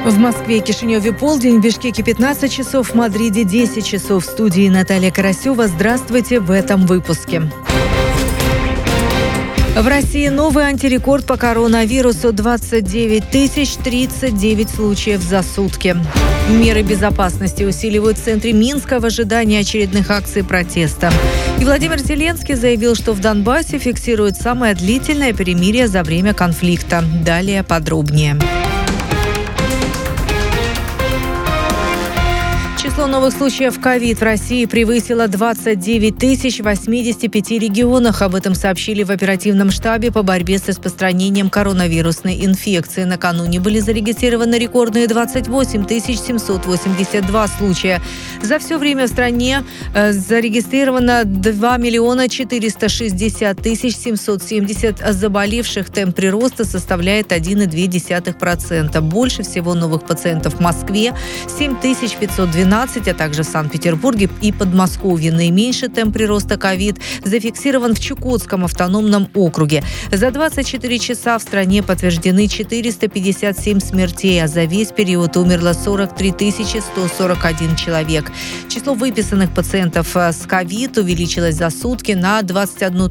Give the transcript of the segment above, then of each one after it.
В Москве и Кишиневе полдень, в Бишкеке 15 часов, в Мадриде 10 часов. В студии Наталья Карасева. Здравствуйте в этом выпуске. В России новый антирекорд по коронавирусу – 29 039 случаев за сутки. Меры безопасности усиливают в центре Минска в ожидании очередных акций протеста. И Владимир Зеленский заявил, что в Донбассе фиксирует самое длительное перемирие за время конфликта. Далее подробнее. Число новых случаев ковид в России превысило 29 000 в 85 регионах. Об этом сообщили в оперативном штабе по борьбе с распространением коронавирусной инфекции. Накануне были зарегистрированы рекордные 28 782 случая. За все время в стране зарегистрировано 2 460 770 заболевших. Темп прироста составляет 1,2%. Больше всего новых пациентов в Москве – 7512, а также в Санкт-Петербурге и Подмосковье. Наименьший темп прироста ковид зафиксирован в Чукотском автономном округе. За 24 часа в стране подтверждены 457 смертей, а за весь период умерло 43 141 человек. Число выписанных пациентов с ковид увеличилось за сутки на 21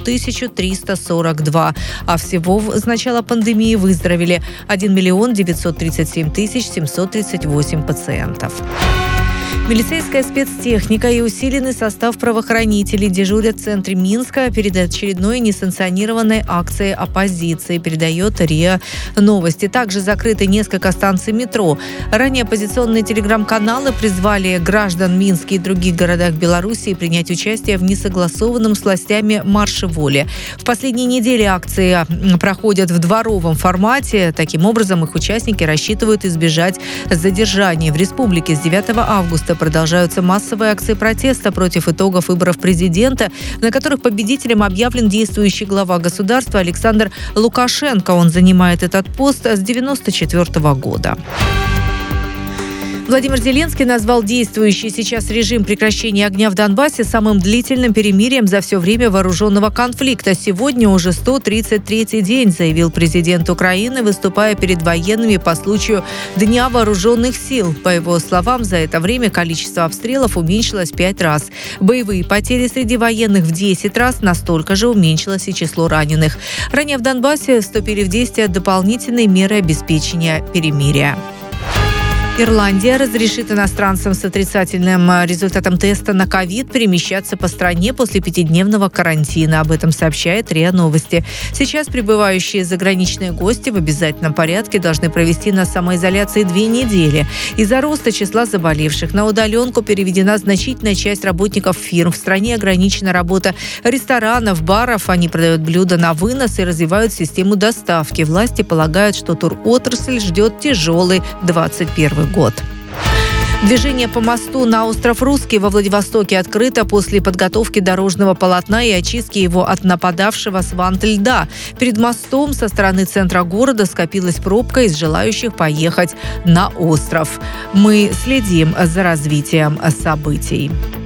342, а всего с начала пандемии выздоровели 1 937 738 пациентов. Милицейская спецтехника и усиленный состав правоохранителей дежурят в центре Минска перед очередной несанкционированной акцией оппозиции, передает РИА Новости. Также закрыты несколько станций метро. Ранее оппозиционные телеграм-каналы призвали граждан Минска и других городах Беларуси принять участие в несогласованном с властями марше воли. В последние недели акции проходят в дворовом формате. Таким образом, их участники рассчитывают избежать задержания. В республике с 9 августа продолжаются массовые акции протеста против итогов выборов президента, на которых победителем объявлен действующий глава государства Александр Лукашенко. Он занимает этот пост с 1994 года. Владимир Зеленский назвал действующий сейчас режим прекращения огня в Донбассе самым длительным перемирием за все время вооруженного конфликта. Сегодня уже 133-й день, заявил президент Украины, выступая перед военными по случаю Дня вооруженных сил. По его словам, за это время количество обстрелов уменьшилось 5 раз. Боевые потери среди военных в 10 раз, настолько же уменьшилось и число раненых. Ранее в Донбассе вступили в действие дополнительные меры обеспечения перемирия. Ирландия разрешит иностранцам с отрицательным результатом теста на ковид перемещаться по стране после 5-дневного карантина. Об этом сообщает РИА Новости. Сейчас прибывающие заграничные гости в обязательном порядке должны провести на самоизоляции 2 недели. Из-за роста числа заболевших на удаленку переведена значительная часть работников фирм. В стране ограничена работа ресторанов, баров. Они продают блюда на вынос и развивают систему доставки. Власти полагают, что туротрасль ждет тяжелый 2021 год. Движение по мосту на остров Русский во Владивостоке открыто после подготовки дорожного полотна и очистки его от нападавшего с вант льда. Перед мостом со стороны центра города скопилась пробка из желающих поехать на остров. Мы следим за развитием событий.